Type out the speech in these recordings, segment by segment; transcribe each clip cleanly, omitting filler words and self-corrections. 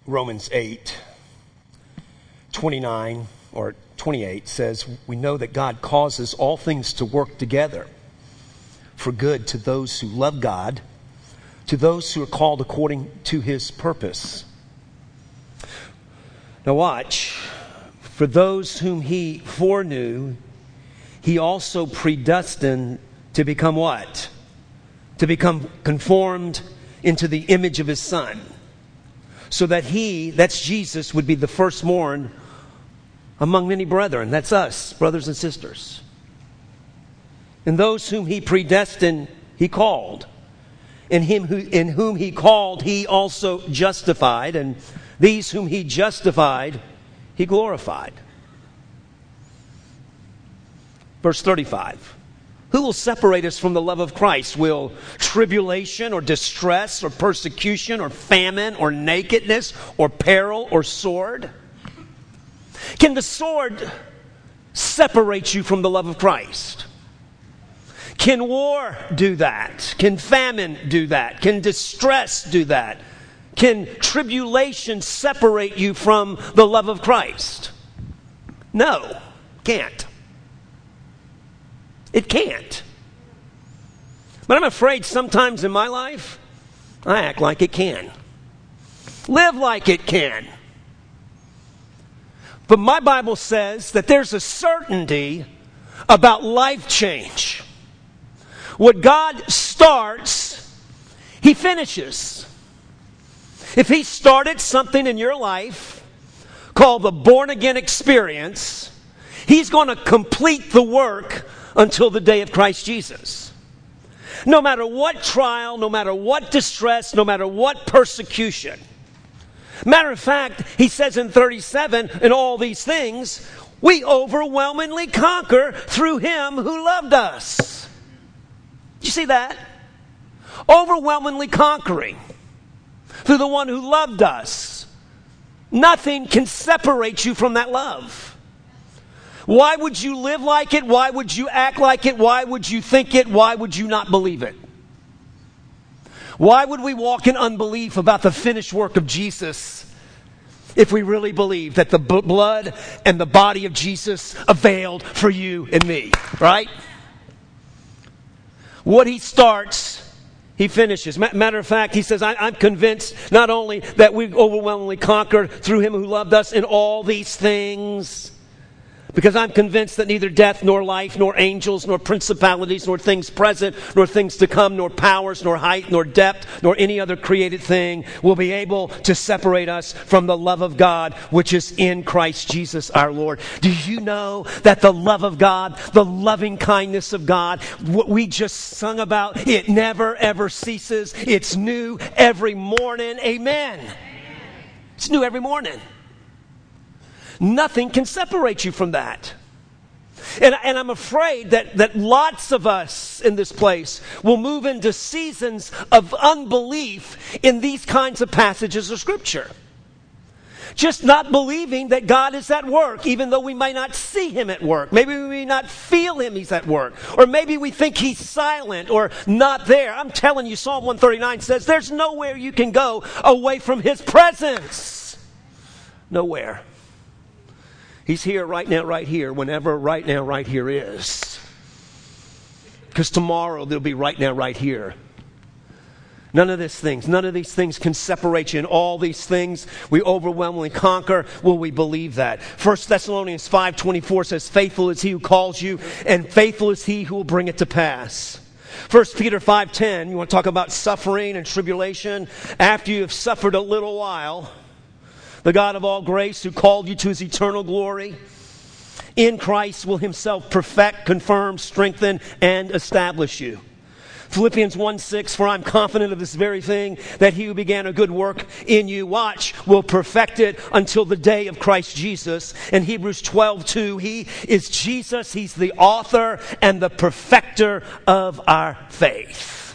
Romans 8:29 or 28 says, we know that God causes all things to work together for good to those who love God, to those who are called according to his purpose. Now watch. For those whom he foreknew, he also predestined to become what? To become conformed into the image of his Son. So that he, that's Jesus, would be the firstborn among many brethren. That's us, brothers and sisters. And those whom he predestined, he called. And in whom he called, he also justified. And these whom he justified, he glorified. Verse 35. Who will separate us from the love of Christ? Will tribulation or distress or persecution or famine or nakedness or peril or sword? Can the sword separate you from the love of Christ? Can war do that? Can famine do that? Can distress do that? Can tribulation separate you from the love of Christ? No, can't. It can't. But I'm afraid sometimes in my life, I act like it can. Live like it can. But my Bible says that there's a certainty about life change. What God starts, he finishes. If he started something in your life called the born-again experience, he's going to complete the work until the day of Christ Jesus. No matter what trial, no matter what distress, no matter what persecution. Matter of fact, he says in 37, in all these things, we overwhelmingly conquer through him who loved us. Did you see that? Overwhelmingly conquering through the one who loved us. Nothing can separate you from that love. Why would you live like it? Why would you act like it? Why would you think it? Why would you not believe it? Why would we walk in unbelief about the finished work of Jesus if we really believe that the blood and the body of Jesus availed for you and me? Right? What he starts, he finishes. Matter of fact, he says, I'm convinced not only that we overwhelmingly conquered through him who loved us in all these things, because I'm convinced that neither death, nor life, nor angels, nor principalities, nor things present, nor things to come, nor powers, nor height, nor depth, nor any other created thing will be able to separate us from the love of God, which is in Christ Jesus our Lord. Do you know that the love of God, the loving kindness of God, what we just sung about, it never ever ceases. It's new every morning. Amen. It's new every morning. Nothing can separate you from that. And I'm afraid that lots of us in this place will move into seasons of unbelief in these kinds of passages of Scripture. Just not believing that God is at work, even though we might not see him at work. Maybe we may not feel him he's at work. Or maybe we think he's silent or not there. I'm telling you, Psalm 139 says there's nowhere you can go away from his presence. Nowhere. He's here right now, right here, whenever right now, right here is. Because tomorrow there'll be right now, right here. None of these things can separate you. In all these things we overwhelmingly conquer. Will we believe that? 1 Thessalonians 5:24 says, faithful is he who calls you, and faithful is he who will bring it to pass. 1 Peter 5:10, you want to talk about suffering and tribulation? After you have suffered a little while, the God of all grace who called you to his eternal glory in Christ will himself perfect, confirm, strengthen, and establish you. Philippians 1:6, for I'm confident of this very thing, that he who began a good work in you, watch, will perfect it until the day of Christ Jesus. And Hebrews 12:2, he is Jesus. He's the author and the perfecter of our faith,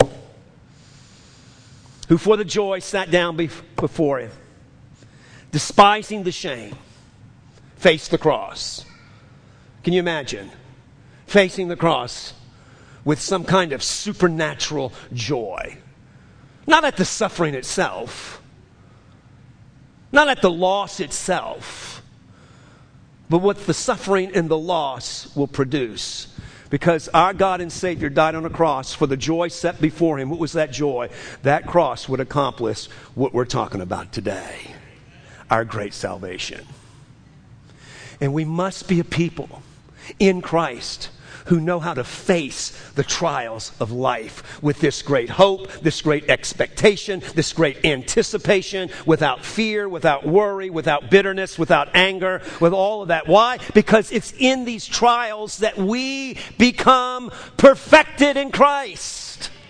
who for the joy sat down before him, despising the shame, faced the cross. Can you imagine facing the cross with some kind of supernatural joy? Not at the suffering itself, Not at the loss itself, but what the suffering and the loss will produce. Because our God and Savior died on a cross for the joy set before him. What was that joy? That cross would accomplish what we're talking about today. Our great salvation. And we must be a people in Christ who know how to face the trials of life with this great hope, this great expectation, this great anticipation, without fear, without worry, without bitterness, without anger, with all of that. Why? Because it's in these trials that we become perfected in Christ.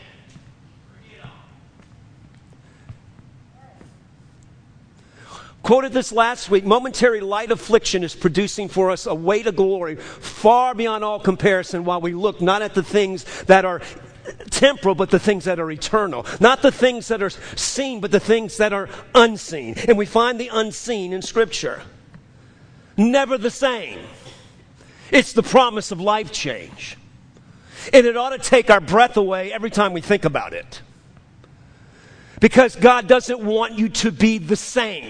Quoted this last week, momentary light affliction is producing for us a weight of glory far beyond all comparison while we look not at the things that are temporal, but the things that are eternal. Not the things that are seen, but the things that are unseen. And we find the unseen in Scripture. Never the same. It's the promise of life change. And it ought to take our breath away every time we think about it. Because God doesn't want you to be the same.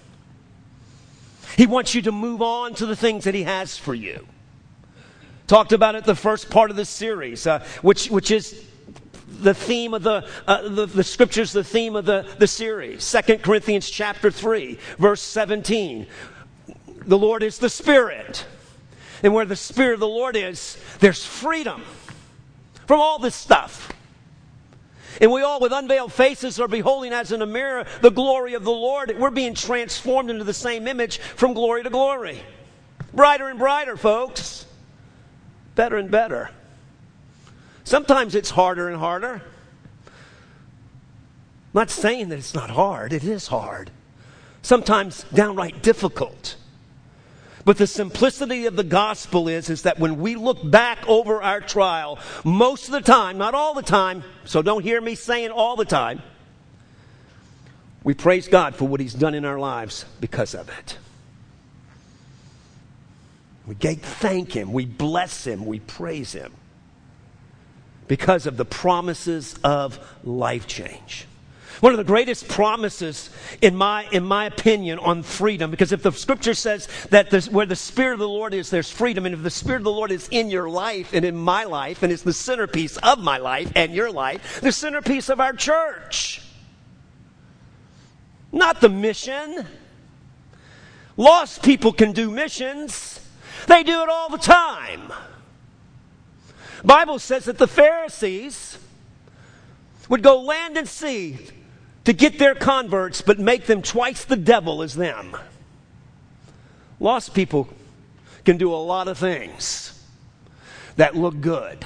He wants you to move on to the things that he has for you. Talked about it the first part of this series, which is the theme of the scriptures, the theme of the series. 2 Corinthians chapter 3, verse 17. The Lord is the Spirit. And where the Spirit of the Lord is, there's freedom from all this stuff. And we all with unveiled faces are beholding as in a mirror the glory of the Lord. We're being transformed into the same image from glory to glory. Brighter and brighter, folks. Better and better. Sometimes it's harder and harder. I'm not saying that it's not hard. It is hard. Sometimes downright difficult. But the simplicity of the gospel is that when we look back over our trial, most of the time, not all the time, so don't hear me saying all the time, we praise God for what he's done in our lives because of it. We thank him, we bless him, we praise him because of the promises of life change. One of the greatest promises, in my opinion, on freedom, because if the scripture says that where the Spirit of the Lord is, there's freedom, and if the Spirit of the Lord is in your life and in my life, and it's the centerpiece of my life and your life, the centerpiece of our church, not the mission. Lost people can do missions. They do it all the time. The Bible says that the Pharisees would go land and sea to get their converts, but make them twice the devil as them. Lost people can do a lot of things that look good.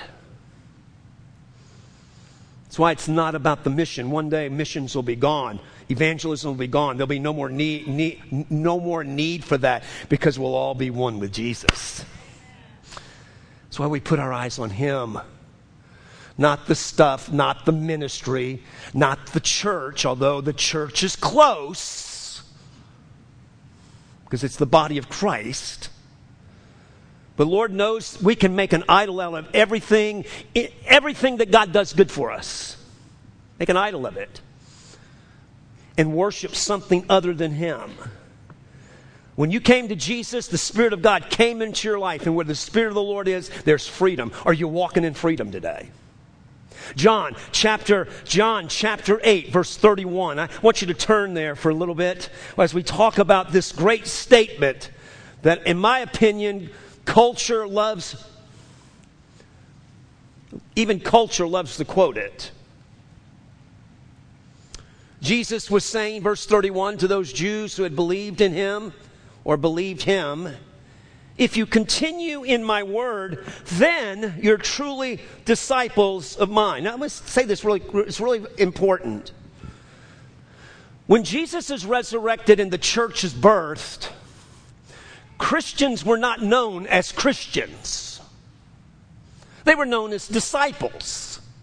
That's why it's not about the mission. One day missions will be gone. Evangelism will be gone. There'll be no more need for that because we'll all be one with Jesus. That's why we put our eyes on him. Not the stuff, not the ministry, not the church, although the church is close, because it's the body of Christ. But Lord knows we can make an idol out of everything that God does good for us. Make an idol of it. And worship something other than him. When you came to Jesus, the Spirit of God came into your life, and where the Spirit of the Lord is, there's freedom. Are you walking in freedom today? John chapter 8, verse 31. I want you to turn there for a little bit as we talk about this great statement that, in my opinion, even culture loves to quote it. Jesus was saying, verse 31, to those Jews who had believed in him or believed him, if you continue in my word, then you're truly disciples of mine. Now, let's say this it's really important. When Jesus is resurrected and the church is birthed, Christians were not known as Christians. They were known as disciples.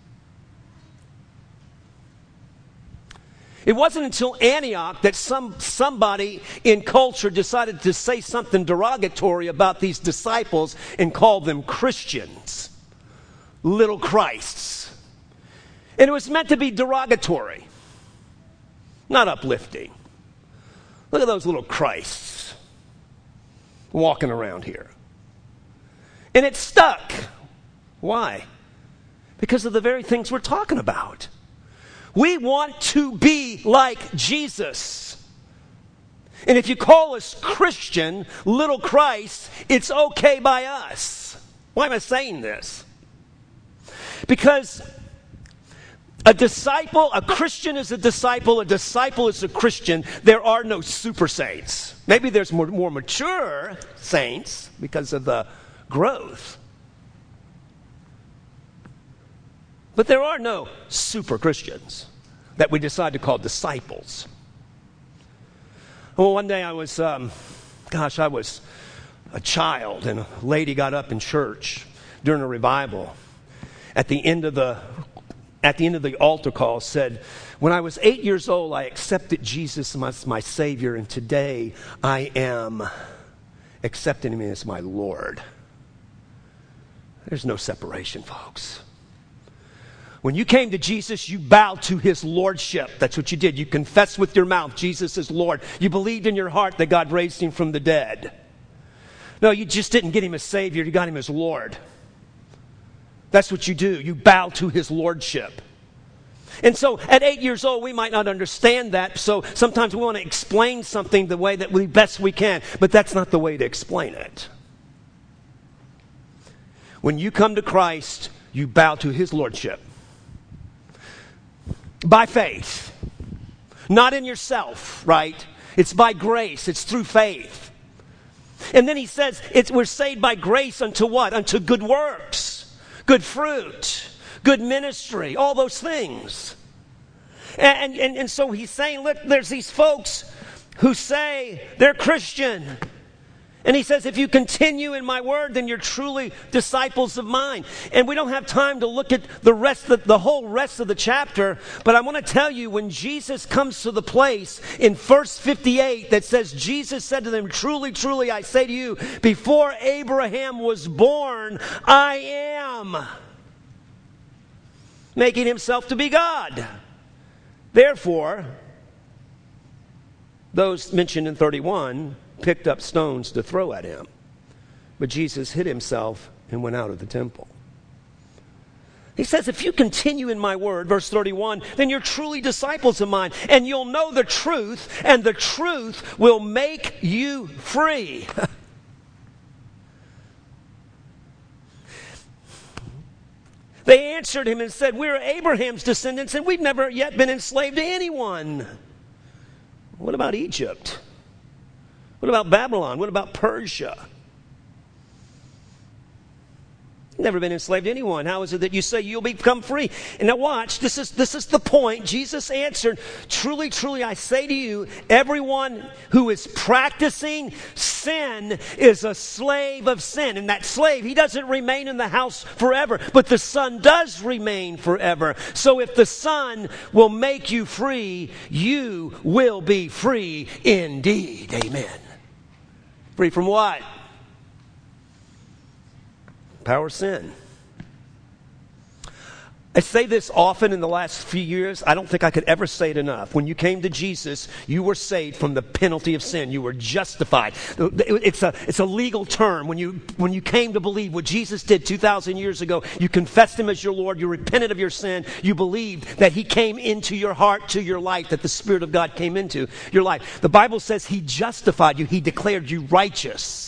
It wasn't until Antioch that somebody in culture decided to say something derogatory about these disciples and call them Christians, little Christs. And it was meant to be derogatory, not uplifting. Look at those little Christs walking around here. And it stuck. Why? Because of the very things we're talking about. We want to be like Jesus. And if you call us Christian, little Christ, it's okay by us. Why am I saying this? Because a Christian is a disciple is a Christian. There are no super saints. Maybe there's more mature saints because of the growth. But there are no super Christians that we decide to call disciples. Well, one day I was a child, and a lady got up in church during a revival. At the end of the altar call, said, "When I was 8 years old, I accepted Jesus as my Savior, and today I am accepting Him as my Lord." There's no separation, folks. When you came to Jesus, you bowed to His lordship. That's what you did. You confessed with your mouth Jesus is Lord. You believed in your heart that God raised Him from the dead. No, you just didn't get Him as Savior. You got Him as Lord. That's what you do. You bow to His lordship. And so at 8 years old, we might not understand that. So sometimes we want to explain something the way that we best we can. But that's not the way to explain it. When you come to Christ, you bow to His lordship. By faith. Not in yourself, right? It's by grace. It's through faith. And then he says, we're saved by grace unto what? Unto good works, good fruit, good ministry, all those things. And so he's saying, look, there's these folks who say they're Christian. And he says, if you continue in my word, then you're truly disciples of mine. And we don't have time to look at the whole rest of the chapter, but I want to tell you, when Jesus comes to the place in verse 58 that says, Jesus said to them, truly, truly, I say to you, before Abraham was born, I am. Making himself to be God. Therefore, those mentioned in 31 picked up stones to throw at him. But Jesus hid himself and went out of the temple. He says, if you continue in my word, verse 31, then you're truly disciples of mine, and you'll know the truth, and the truth will make you free. They answered him and said, we're Abraham's descendants, and we've never yet been enslaved to anyone. What about Egypt? What about Babylon? What about Persia? Never been enslaved to anyone. How is it that you say you'll become free? And now watch, this is the point. Jesus answered, truly, truly, I say to you, everyone who is practicing sin is a slave of sin. And that slave, he doesn't remain in the house forever, but the Son does remain forever. So if the Son will make you free, you will be free indeed. Amen. Free from what? Power of sin. I say this often in the last few years. I don't think I could ever say it enough. When you came to Jesus, you were saved from the penalty of sin. You were justified. It's a legal term. When you came to believe what Jesus did 2,000 years ago, you confessed Him as your Lord. You repented of your sin. You believed that He came into your heart, to your life, that the Spirit of God came into your life. The Bible says He justified you. He declared you righteous.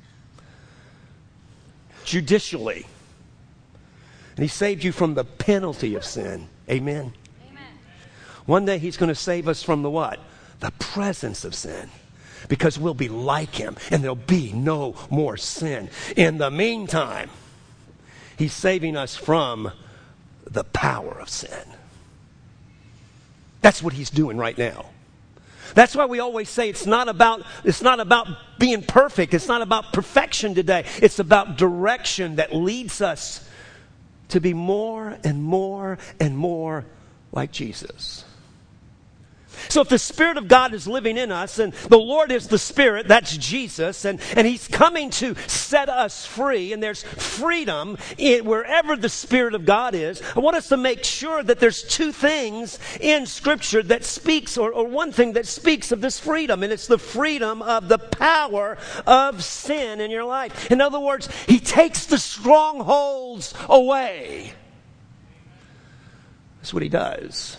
Judicially. And He saved you from the penalty of sin. Amen. Amen. One day He's going to save us from the what? The presence of sin. Because we'll be like Him and there'll be no more sin. In the meantime, He's saving us from the power of sin. That's what He's doing right now. That's why we always say it's not about being perfect. It's not about perfection today. It's about direction that leads us to be more and more and more like Jesus. So if the Spirit of God is living in us, and the Lord is the Spirit, that's Jesus, and He's coming to set us free, and there's freedom wherever the Spirit of God is, I want us to make sure that there's two things in Scripture that speaks, or one thing that speaks of this freedom, and it's the freedom of the power of sin in your life. In other words, He takes the strongholds away. That's what He does.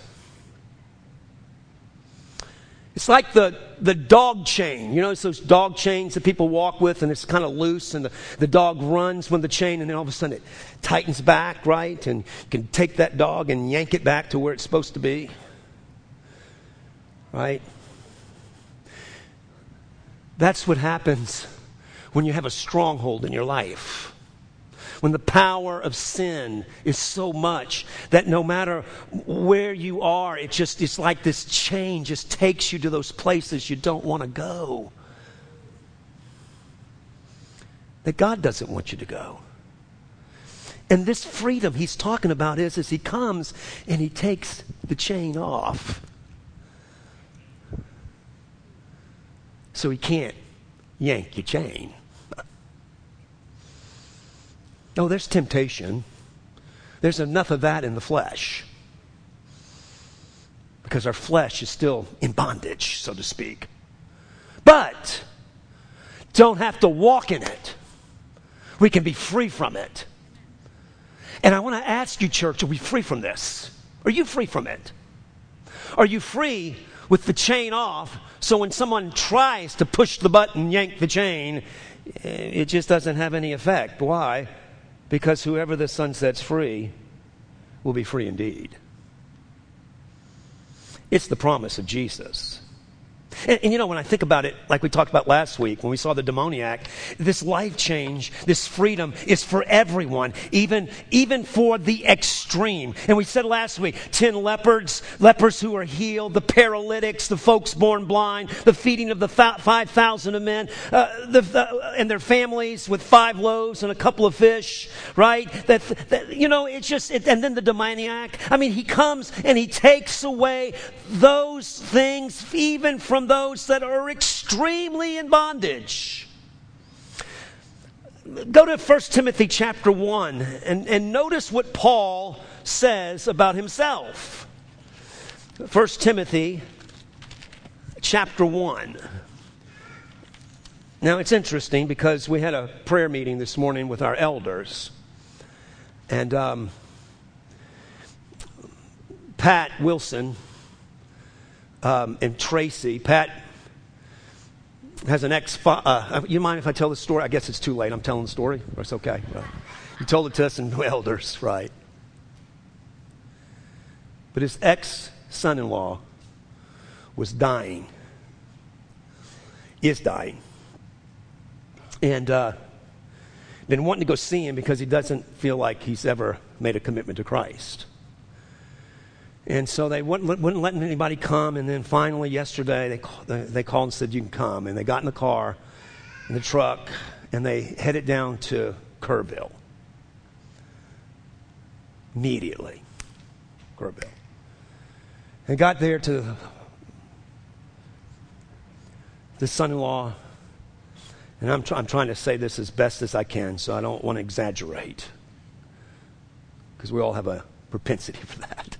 It's like the dog chain. You know, it's those dog chains that people walk with, and it's kind of loose, and the dog runs with the chain, and then all of a sudden it tightens back, right? And you can take that dog and yank it back to where it's supposed to be. Right? That's what happens when you have a stronghold in your life. When the power of sin is so much that no matter where you are, it's like this chain just takes you to those places you don't want to go. That God doesn't want you to go. And this freedom He's talking about is He comes and He takes the chain off. So He can't yank your chain. No, there's temptation. There's enough of that in the flesh. Because our flesh is still in bondage, so to speak. But don't have to walk in it. We can be free from it. And I want to ask you, church, are we free from this? Are you free from it? Are you free with the chain off, so when someone tries to push the button, yank the chain, it just doesn't have any effect? Why? Because whoever the Son sets free will be free indeed. It's the promise of Jesus. And you know, when I think about it, like we talked about last week, when we saw the demoniac, this life change, this freedom is for everyone, even for the extreme. And we said last week, 10 lepers who are healed, the paralytics, the folks born blind, the feeding of the 5,000 of men, and their families with 5 loaves and a couple of fish, right? You know, it's just, and then the demoniac. I mean, He comes and He takes away those things, even from those that are extremely in bondage. Go to 1 Timothy chapter 1 and notice what Paul says about himself. 1 Timothy chapter 1. Now it's interesting because we had a prayer meeting this morning with our elders. And Pat Wilson and Tracy. Pat has an you mind if I tell the story? I guess it's too late. I'm telling the story. Or it's okay. Right. You told it to us in elders, right? But his ex-son-in-law was dying. Is dying. And been wanting to go see him because he doesn't feel like he's ever made a commitment to Christ. And so they wouldn't let anybody come. And then finally yesterday they called and said, you can come. And they got in the car, in the truck, and they headed down to Kerrville. Immediately. Kerrville. And got there to the son-in-law. And I'm trying to say this as best as I can, so I don't want to exaggerate. Because we all have a propensity for that.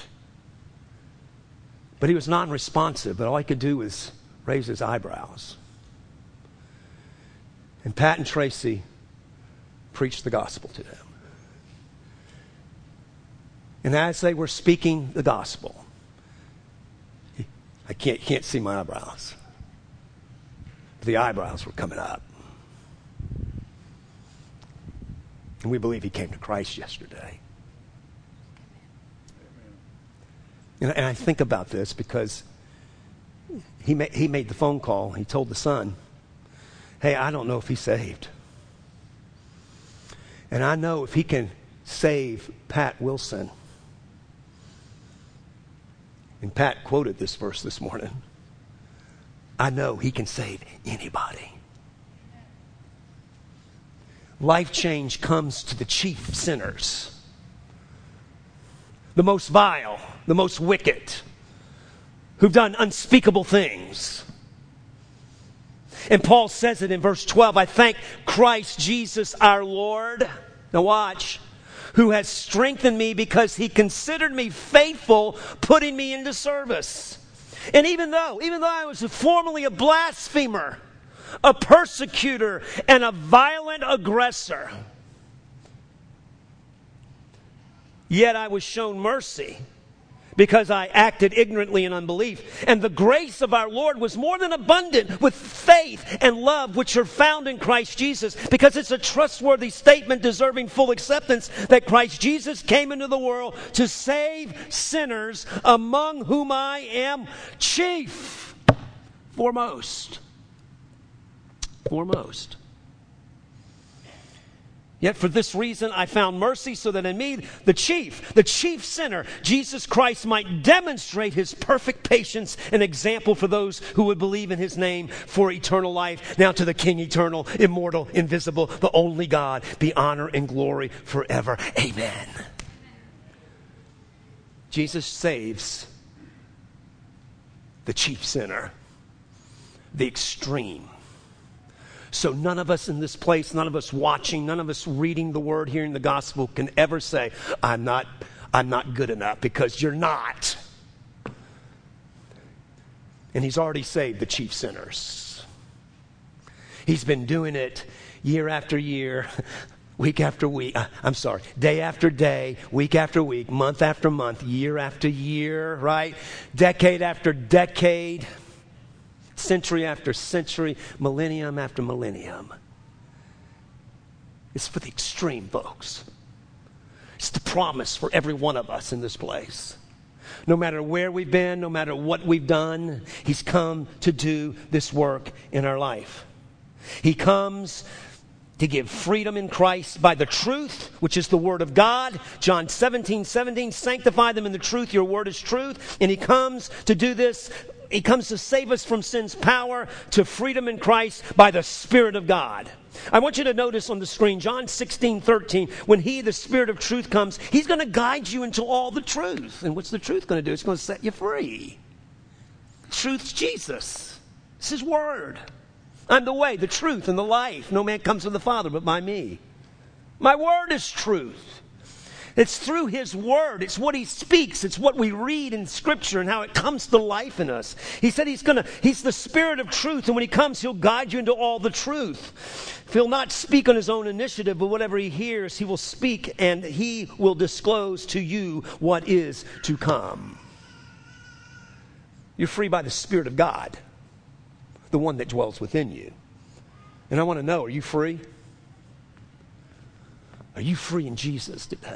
But he was non-responsive, but all he could do was raise his eyebrows. And Pat and Tracy preached the gospel to them. And as they were speaking the gospel, I can't see my eyebrows. The eyebrows were coming up. And we believe he came to Christ yesterday. And I think about this because he made the phone call. He told the son, hey, I don't know if he's saved. And I know if he can save Pat Wilson. And Pat quoted this verse this morning. I know he can save anybody. Life change comes to the chief sinners. The most vile, the most wicked, who've done unspeakable things. And Paul says it in verse 12, I thank Christ Jesus our Lord. Now watch. Who has strengthened me because he considered me faithful, putting me into service. And even though I was formerly a blasphemer, a persecutor, and a violent aggressor, yet I was shown mercy because I acted ignorantly in unbelief. And the grace of our Lord was more than abundant with faith and love which are found in Christ Jesus, because it's a trustworthy statement deserving full acceptance that Christ Jesus came into the world to save sinners, among whom I am chief, foremost. Yet for this reason I found mercy, so that in me, the chief sinner, Jesus Christ, might demonstrate his perfect patience and example for those who would believe in his name for eternal life. Now to the King eternal, immortal, invisible, the only God, be honor and glory forever. Amen. Jesus saves the chief sinner, the extreme. So none of us in this place, none of us watching, none of us reading the word, hearing the gospel can ever say, I'm not good enough, because you're not. And he's already saved the chief sinners. He's been doing it year after year, week after week. Day after day, week after week, month after month, year after year, right? Decade after decade. Century after century, millennium after millennium. It's for the extreme, folks. It's the promise for every one of us in this place. No matter where we've been, no matter what we've done, he's come to do this work in our life. He comes to give freedom in Christ by the truth, which is the word of God. John 17:17, sanctify them in the truth, your word is truth. And he comes to do this. He comes to save us from sin's power to freedom in Christ by the Spirit of God. I want you to notice on the screen, John 16:13, when he, the Spirit of truth, comes, he's going to guide you into all the truth. And what's the truth going to do? It's going to set you free. Truth's Jesus. It's his word. I'm the way, the truth, and the life. No man comes to the Father but by me. My word is truth. It's through his word. It's what he speaks. It's what we read in Scripture and how it comes to life in us. He said he's the Spirit of truth, and when he comes, he'll guide you into all the truth. He'll not speak on his own initiative, but whatever he hears, he will speak, and he will disclose to you what is to come. You're free by the Spirit of God, the one that dwells within you. And I want to know, are you free? Are you free in Jesus today?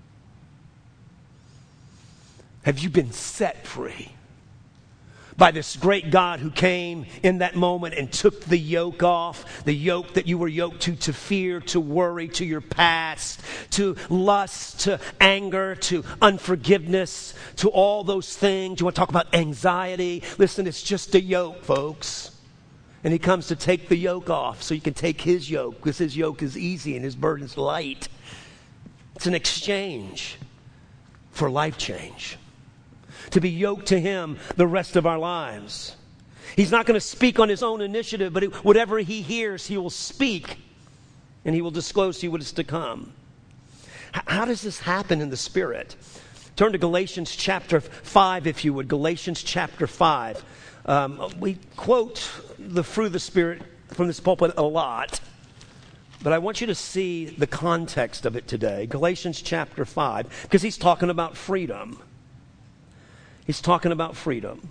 Have you been set free by this great God who came in that moment and took the yoke off, the yoke that you were yoked to fear, to worry, to your past, to lust, to anger, to unforgiveness, to all those things. You want to talk about anxiety? Listen, it's just a yoke, folks. And he comes to take the yoke off so you can take his yoke, because his yoke is easy and his burden's light. It's an exchange for life change. To be yoked to him the rest of our lives. He's not going to speak on his own initiative, but whatever he hears, he will speak. And he will disclose to you what is to come. How does this happen in the Spirit? Turn to Galatians chapter 5, if you would. Galatians chapter 5. We quote the fruit of the Spirit from this pulpit a lot, but I want you to see the context of it today. Galatians chapter 5, because he's talking about freedom. He's talking about freedom.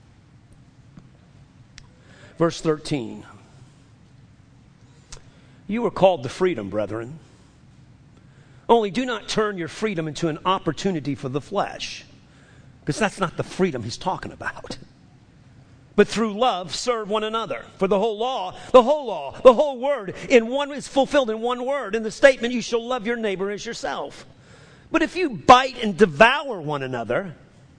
Verse 13. You are called to freedom, brethren. Only do not turn your freedom into an opportunity for the flesh, because that's not the freedom he's talking about. But through love, serve one another. For the whole word is fulfilled in one word. In the statement, you shall love your neighbor as yourself. But if you bite and devour one another,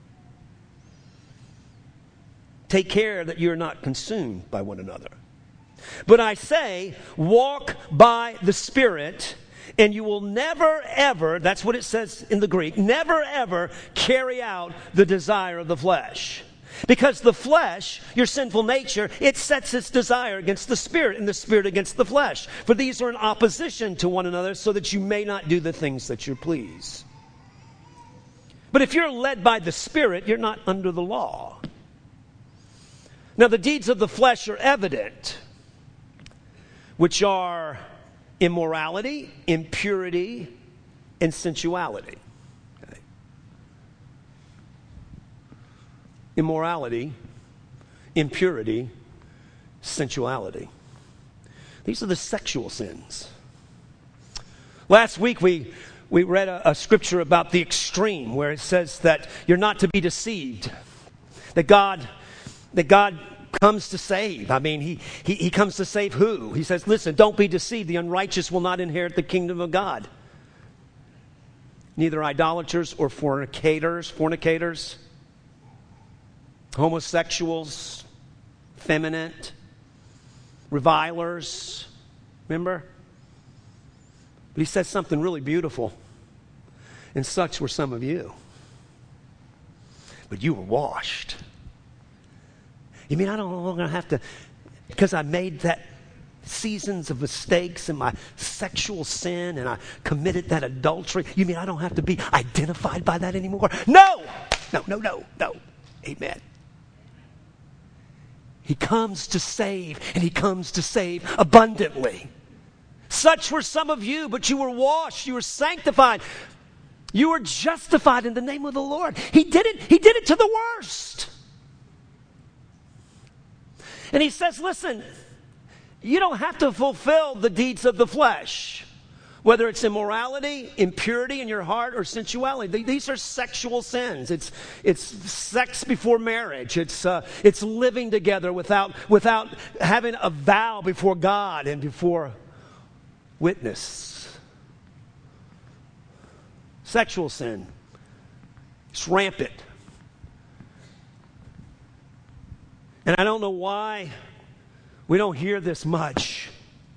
take care that you're not consumed by one another. But I say, walk by the Spirit, and you will never ever, that's what it says in the Greek, never ever carry out the desire of the flesh. Because the flesh, your sinful nature, it sets its desire against the Spirit, and the Spirit against the flesh. For these are in opposition to one another, so that you may not do the things that you please. But if you're led by the Spirit, you're not under the law. Now, the deeds of the flesh are evident, which are immorality, impurity, and sensuality. Okay. Immorality, impurity, sensuality. These are the sexual sins. Last week we read a scripture about the extreme where it says that you're not to be deceived. That God comes to save. I mean, he comes to save who? He says, listen, don't be deceived. The unrighteous will not inherit the kingdom of God. Neither idolaters or fornicators, homosexuals, effeminate, revilers. Remember? But he says something really beautiful. And such were some of you. But you were washed. You mean I don't longer have to, because I made that seasons of mistakes and my sexual sin and I committed that adultery, you mean I don't have to be identified by that anymore? No! No. Amen. He comes to save, and he comes to save abundantly. Such were some of you, but you were washed, you were sanctified, you were justified in the name of the Lord. He did it to the worst. And he says, listen, you don't have to fulfill the deeds of the flesh, whether it's immorality, impurity in your heart, or sensuality. These are sexual sins. It's sex before marriage. It's living together without having a vow before God and before witness. Sexual sin. It's rampant. And I don't know why we don't hear this much.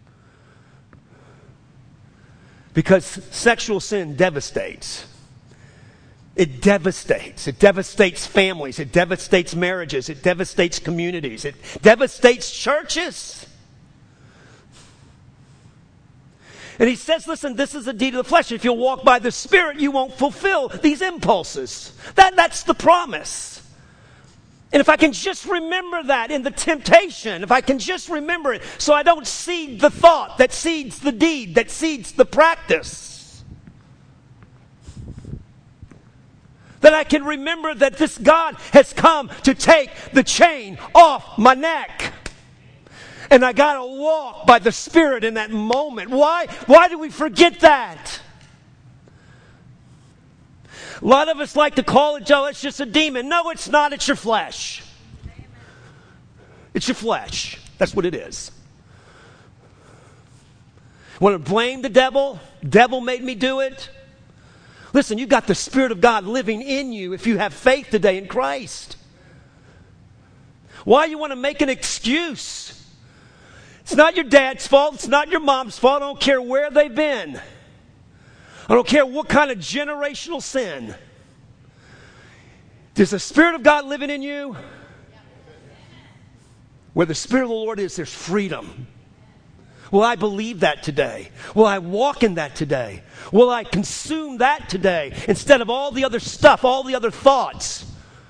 Because sexual sin devastates. It devastates. It devastates families. It devastates marriages. It devastates communities. It devastates churches. And he says, listen, this is a deed of the flesh. If you'll walk by the Spirit, you won't fulfill these impulses. That's the promise. And if I can just remember that in the temptation, if I can just remember it so I don't seed the thought that seeds the deed, that seeds the practice. That I can remember that this God has come to take the chain off my neck. And I got to walk by the Spirit in that moment. Why do we forget that? A lot of us like to call it, Joe, it's just a demon. No, it's not. It's your flesh. It's your flesh. That's what it is. Want to blame the devil? Devil made me do it. Listen, you've got the Spirit of God living in you if you have faith today in Christ. Why you want to make an excuse? It's not your dad's fault. It's not your mom's fault. I don't care where they've been. I don't care what kind of generational sin. There's the Spirit of God living in you. Where the Spirit of the Lord is, there's freedom. Will I believe that today? Will I walk in that today? Will I consume that today instead of all the other stuff, all the other thoughts?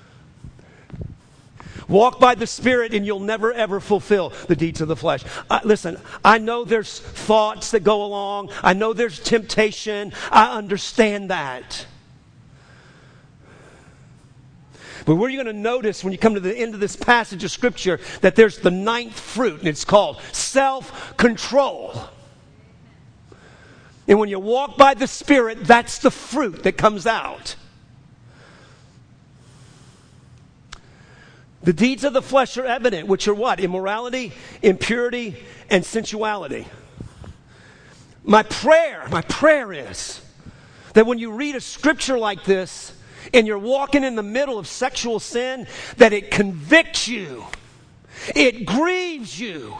Walk by the Spirit and you'll never ever fulfill the deeds of the flesh. Listen, I know there's thoughts that go along. I know there's temptation. I understand that. But what are you going to notice when you come to the end of this passage of Scripture? That there's the ninth fruit, and it's called self-control. And when you walk by the Spirit, that's the fruit that comes out. The deeds of the flesh are evident, which are what? Immorality, impurity, and sensuality. My prayer is that when you read a scripture like this and you're walking in the middle of sexual sin, that it convicts you. It grieves you.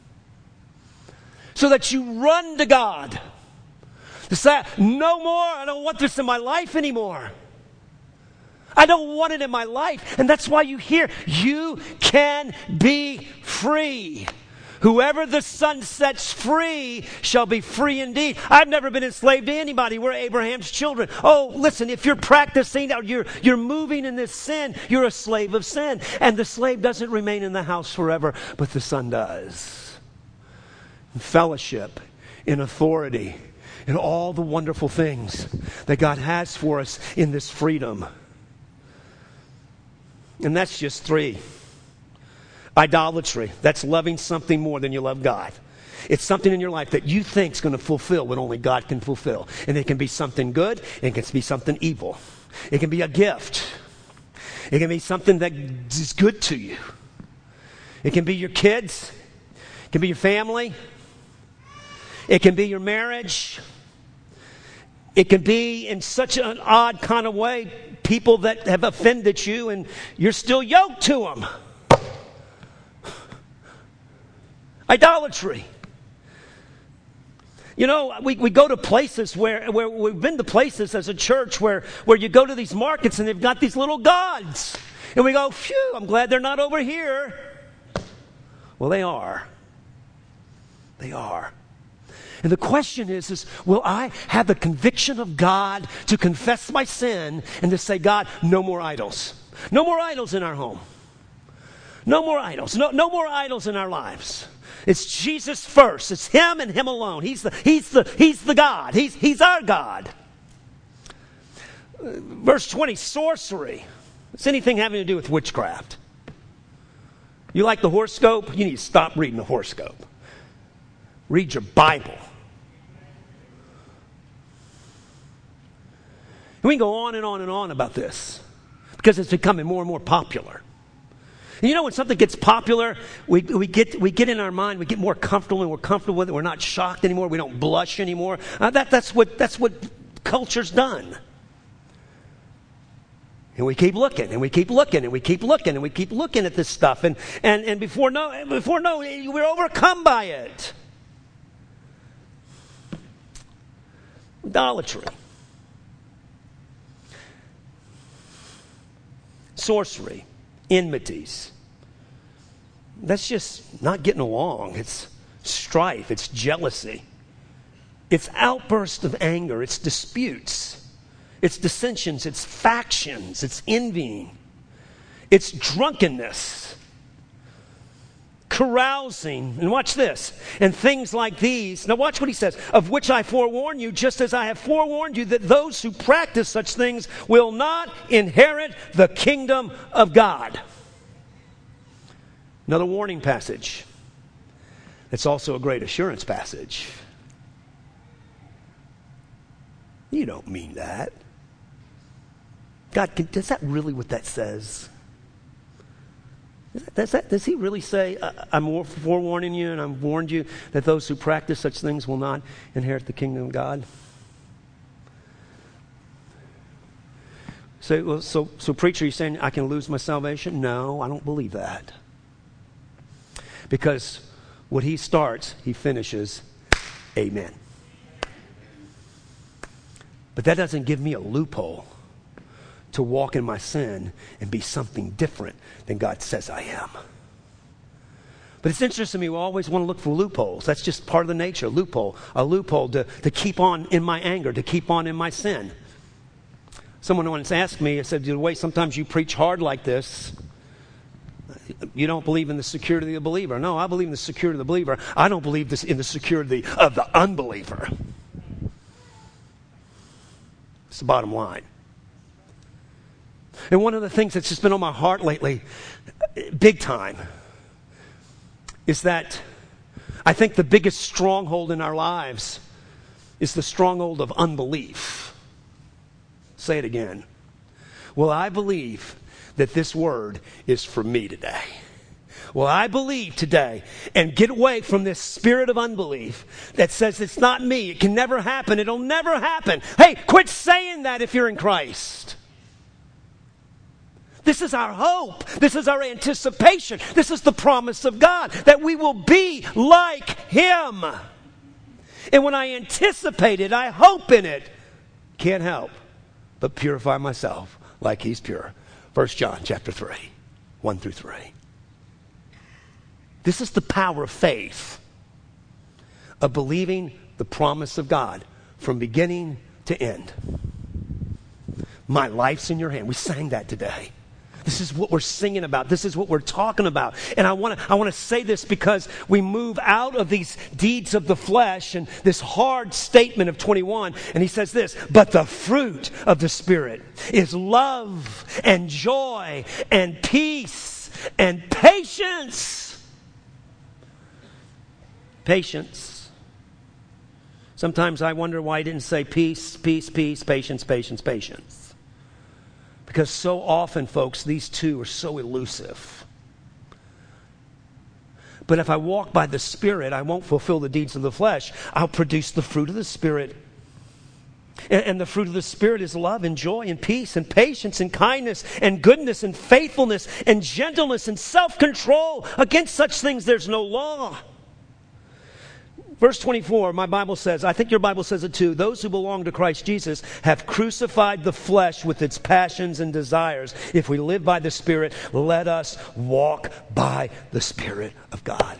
So that you run to God. To say, no more, I don't want this in my life anymore. I don't want it in my life. And that's why you hear, you can be free. Whoever the Son sets free shall be free indeed. I've never been enslaved to anybody. We're Abraham's children. Oh, listen, if you're practicing, you're moving in this sin, you're a slave of sin. And the slave doesn't remain in the house forever, but the Son does. In fellowship, in authority, in all the wonderful things that God has for us in this freedom. And that's just 3. Idolatry. That's loving something more than you love God. It's something in your life that you think is going to fulfill what only God can fulfill. And it can be something good. It can be something evil. It can be a gift. It can be something that is good to you. It can be your kids. It can be your family. It can be your marriage. It can be in such an odd kind of way, people that have offended you and you're still yoked to them. Idolatry. You know, we go to places where we've been to places as a church where you go to these markets and they've got these little gods. And we go, phew, I'm glad they're not over here. Well, they are. They are. And the question is will I have the conviction of God to confess my sin and to say, God, no more idols. No more idols in our home. No more idols. No more idols in our lives. It's Jesus first. It's Him and Him alone. He's the God. He's our God. Verse 20, sorcery. It's anything having to do with witchcraft. You like the horoscope? You need to stop reading the horoscope. Read your Bible. And we can go on and on and on about this because it's becoming more and more popular. And you know, when something gets popular, we get in our mind, we get more comfortable, and we're comfortable with it. We're not shocked anymore. We don't blush anymore. That's what culture's done. And we keep looking, and we keep looking, and we keep looking, and we keep looking at this stuff, and before no, we're overcome by it. Idolatry. Sorcery. Enmities. That's just not getting along. It's strife. It's jealousy. It's outbursts of anger. It's disputes. It's dissensions. It's factions. It's envying. It's drunkenness. Carousing. And watch this. And things like these. Now watch what he says. Of which I forewarn you, just as I have forewarned you, that those who practice such things will not inherit the kingdom of God. Another warning passage. It's also a great assurance passage. You don't mean that. God, is that really what that says? Does he really say, I'm forewarning you and I've warned you that those who practice such things will not inherit the kingdom of God? So preacher, you're saying I can lose my salvation? No, I don't believe that. Because what he starts, he finishes. Amen. But that doesn't give me a loophole to walk in my sin and be something different than God says I am. But it's interesting to me, we always want to look for loopholes. That's just part of the nature, a loophole to keep on in my anger, to keep on in my sin. Someone once asked me, I said, the way sometimes you preach hard like this, you don't believe in the security of the believer. No, I believe in the security of the believer. I don't believe in the security of the unbeliever. It's the bottom line. And one of the things that's just been on my heart lately, big time, is that I think the biggest stronghold in our lives is the stronghold of unbelief. Say it again. Well, I believe that this word is for me today. Well, I believe today, and get away from this spirit of unbelief that says it's not me, it can never happen, it'll never happen. Hey, quit saying that if you're in Christ. This is our hope. This is our anticipation. This is the promise of God, that we will be like Him. And when I anticipate it, I hope in it, can't help but purify myself like he's pure. 1 John chapter 3, 1 through 3. This is the power of faith, of believing the promise of God from beginning to end. My life's in your hand. We sang that today. This is what we're singing about. This is what we're talking about. And I want to say this because we move out of these deeds of the flesh and this hard statement of 21. And he says this, but the fruit of the Spirit is love and joy and peace and patience. Patience. Sometimes I wonder why he didn't say peace, peace, peace, patience, patience, patience. Because so often, folks, these two are so elusive. But if I walk by the Spirit, I won't fulfill the deeds of the flesh. I'll produce the fruit of the Spirit. And the fruit of the Spirit is love and joy and peace and patience and kindness and goodness and faithfulness and gentleness and self-control. Against such things there's no law. Verse 24, my Bible says, I think your Bible says it too, those who belong to Christ Jesus have crucified the flesh with its passions and desires. If we live by the Spirit, let us walk by the Spirit of God.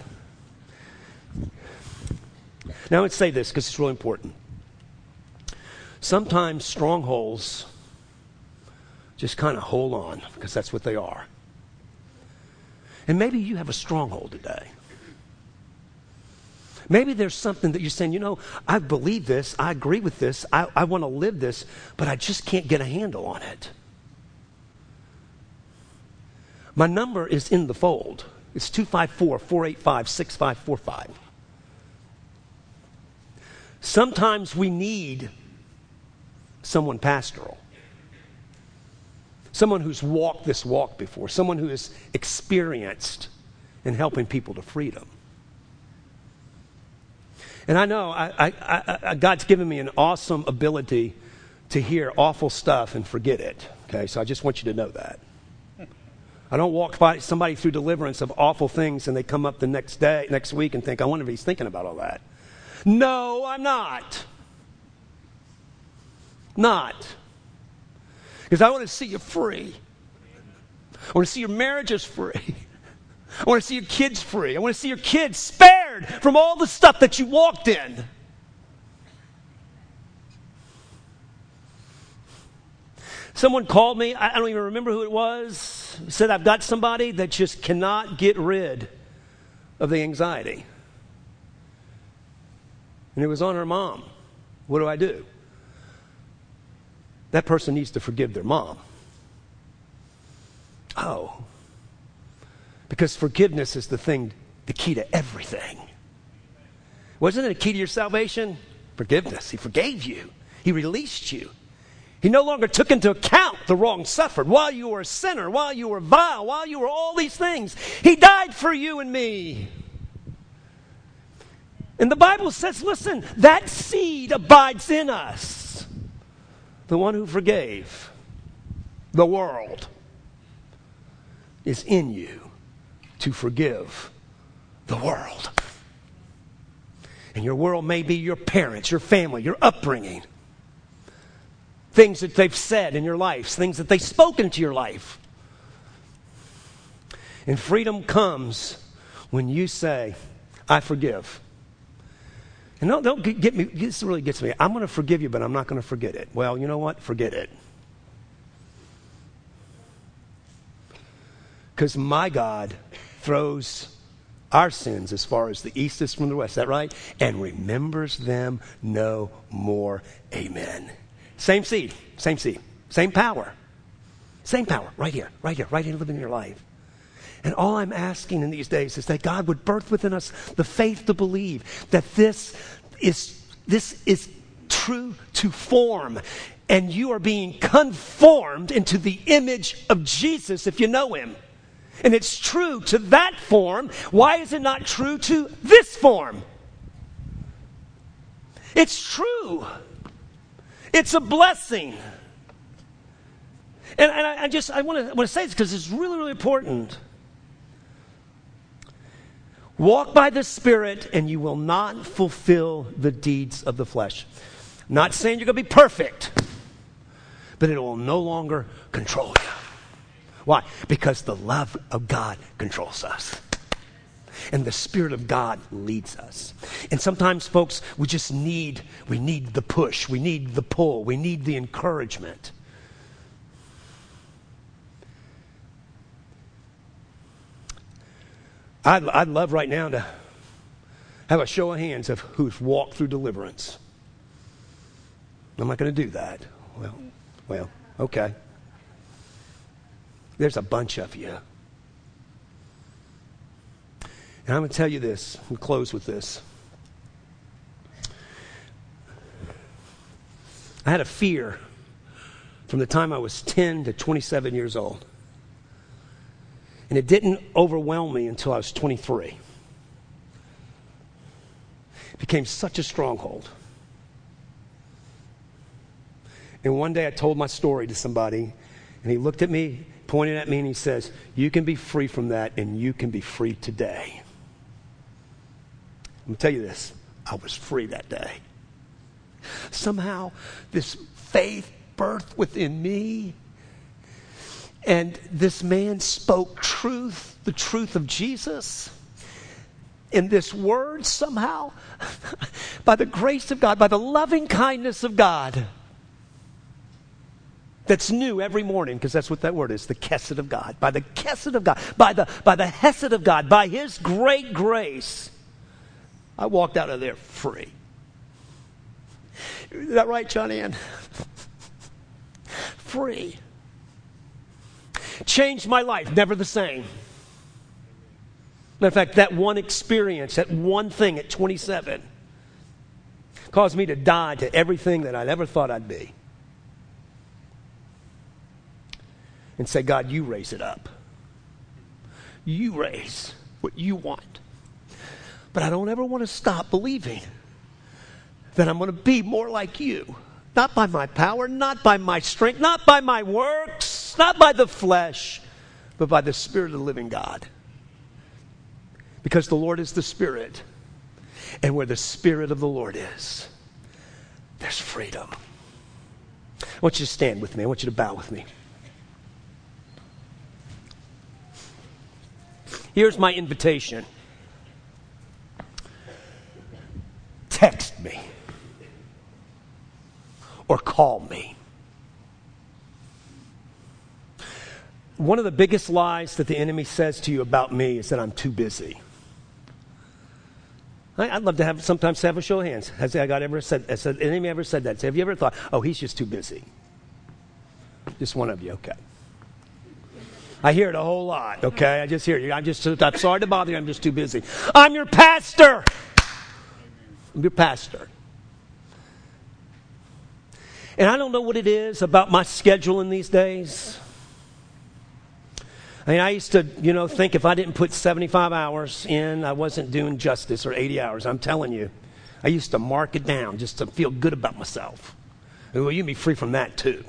Now let's say this because it's really important. Sometimes strongholds just kind of hold on because that's what they are. And maybe you have a stronghold today. Maybe there's something that you're saying, you know, I believe this, I agree with this, I want to live this, but I just can't get a handle on it. My number is in the fold. It's 254-485-6545. Sometimes we need someone pastoral. Someone who's walked this walk before. Someone who is experienced in helping people to freedom. And I know God's given me an awesome ability to hear awful stuff and forget it. Okay, so I just want you to know that. I don't walk by somebody through deliverance of awful things and they come up the next week and think, I wonder if he's thinking about all that. No, I'm not. Not. Because I want to see you free. I want to see your marriages free. I want to see your kids free. I want to see your kids spared from all the stuff that you walked in. Someone called me, I don't even remember who it was, said I've got somebody that just cannot get rid of the anxiety. And it was on her mom. What do I do? That person needs to forgive their mom. Oh. Because forgiveness is the key to everything. Wasn't it a key to your salvation? Forgiveness. He forgave you. He released you. He no longer took into account the wrong suffered. While you were a sinner, while you were vile, while you were all these things, He died for you and me. And the Bible says, listen, that seed abides in us. The one who forgave the world is in you to forgive the world. And your world may be your parents, your family, your upbringing. Things that they've said in your life, things that they've spoken into your life. And freedom comes when you say, I forgive. And don't get me, this really gets me. I'm going to forgive you, but I'm not going to forget it. Well, you know what? Forget it. Because my God throws our sins as far as the east is from the west. Is that right? And remembers them no more. Amen. Same seed, same power. Same power, right here, living in your life. And all I'm asking in these days is that God would birth within us the faith to believe that this is true to form. And you are being conformed into the image of Jesus if you know Him. And it's true to that form. Why is it not true to this form? It's true. It's a blessing. And I want to say this because it's really, really important. Walk by the Spirit and you will not fulfill the deeds of the flesh. Not saying you're going to be perfect. but it will no longer control you. Why? Because the love of God controls us. And the Spirit of God leads us. And sometimes, folks, we need the push. We need the pull. We need the encouragement. I'd love right now to have a show of hands of who's walked through deliverance. I'm not going to do that. Well, okay. There's a bunch of you. And I'm going to tell you this, and close with this. I had a fear from the time I was 10 to 27 years old. And it didn't overwhelm me until I was 23. It became such a stronghold. And one day I told my story to somebody, and he looked at me, pointed at me, and he says, "You can be free from that, and you can be free today." I'm going to tell you this. I was free that day. Somehow, this faith birthed within me. And this man spoke truth, the truth of Jesus. In this word, somehow, by the grace of God, by the loving kindness of God, that's new every morning, because that's what that word is, the Kesed of God. By the Kesed of God, by the Hesed of God, by His great grace, I walked out of there free. Is that right, John Ann? Free. Changed my life, never the same. Matter of fact, that one experience, that one thing at 27, caused me to die to everything that I'd ever thought I'd be. And say, God, you raise it up. You raise what you want. But I don't ever want to stop believing that I'm going to be more like you. Not by my power, not by my strength, not by my works, not by the flesh, but by the Spirit of the living God. Because the Lord is the Spirit. And where the Spirit of the Lord is, there's freedom. I want you to stand with me. I want you to bow with me. Here's my invitation. Text me. Or call me. One of the biggest lies that the enemy says to you about me is that I'm too busy. I'd love to sometimes have a show of hands. Has the enemy ever said that? Have you ever thought, oh, he's just too busy? Just one of you, okay. I hear it a whole lot, okay? I just hear you. I'm sorry to bother you. I'm just too busy. I'm your pastor. I'm your pastor. And I don't know what it is about my schedule in these days. I mean, I used to, think if I didn't put 75 hours in, I wasn't doing justice, or 80 hours. I'm telling you. I used to mark it down just to feel good about myself. Well, you can be free from that too.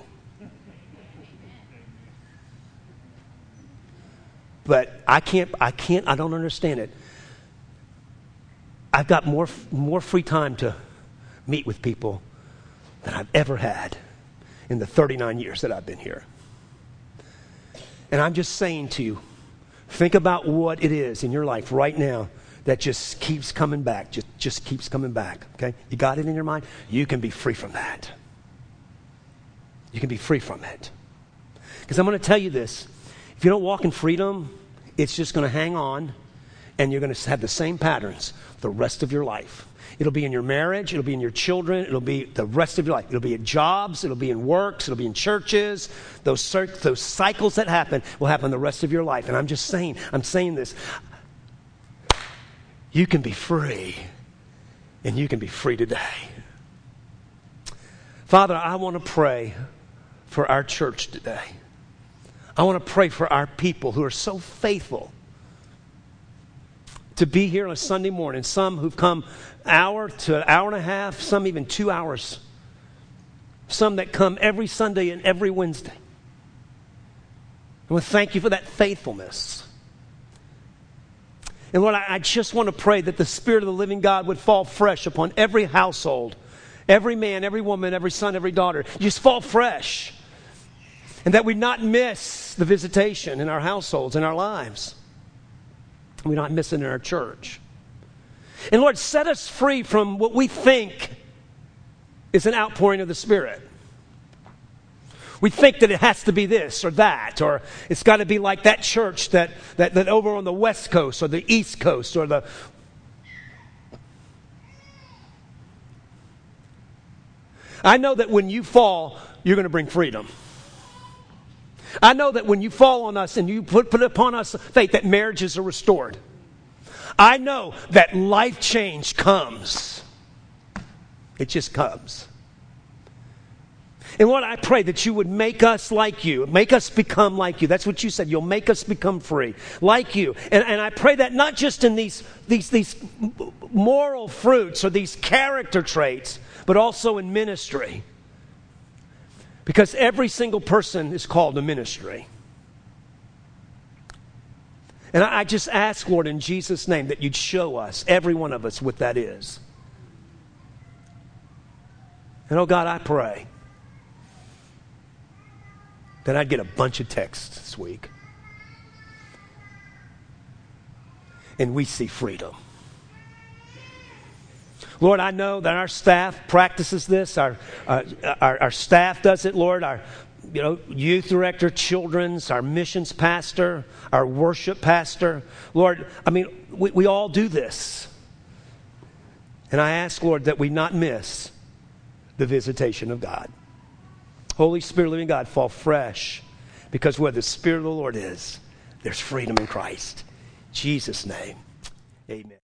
But I don't understand it. I've got more free time to meet with people than I've ever had in the 39 years that I've been here. And I'm just saying to you, think about what it is in your life right now that just keeps coming back, just keeps coming back, okay? You got it in your mind? You can be free from that. You can be free from it. Because I'm going to tell you this. If you don't walk in freedom, it's just going to hang on, and you're going to have the same patterns the rest of your life. It'll be in your marriage. It'll be in your children. It'll be the rest of your life. It'll be at jobs. It'll be in works. It'll be in churches. Those cycles that happen will happen the rest of your life. And I'm saying this. You can be free, and you can be free today. Father, I want to pray for our church today. I want to pray for our people who are so faithful to be here on a Sunday morning. Some who've come hour to an hour and a half, some even 2 hours. Some that come every Sunday and every Wednesday. I want to thank you for that faithfulness. And Lord, I just want to pray that the Spirit of the living God would fall fresh upon every household, every man, every woman, every son, every daughter. Just fall fresh. And that we not miss the visitation in our households, in our lives. We not miss it in our church. And Lord, set us free from what we think is an outpouring of the Spirit. We think that it has to be this or that, or it's got to be like that church that over on the West Coast or the East Coast or the... I know that when you fall, you're going to bring freedom. I know that when you fall on us and you put upon us faith, that marriages are restored. I know that life change comes. It just comes. And Lord, I pray that you would make us like you. Make us become like you. That's what you said. You'll make us become free. Like you. And I pray that not just in these moral fruits or these character traits, but also in ministry. Because every single person is called to ministry. And I just ask, Lord, in Jesus' name, that you'd show us, every one of us, what that is. And oh God, I pray that I'd get a bunch of texts this week. And we see freedom. Lord, I know that our staff practices this. Our staff does it, Lord. Our youth director, children's, our missions pastor, our worship pastor. Lord, we all do this. And I ask, Lord, that we not miss the visitation of God. Holy Spirit, living God, fall fresh. Because where the Spirit of the Lord is, there's freedom in Christ. In Jesus' name, amen.